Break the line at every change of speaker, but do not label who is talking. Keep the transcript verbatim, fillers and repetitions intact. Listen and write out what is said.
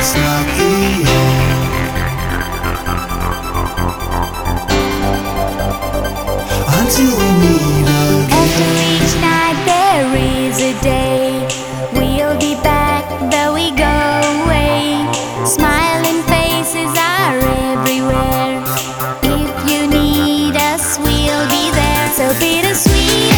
it's not the end. Until we meet again.
After each night there is a day. We'll be back though we go away. Smiling faces are everywhere. If you need us, we'll be there. So bittersweet.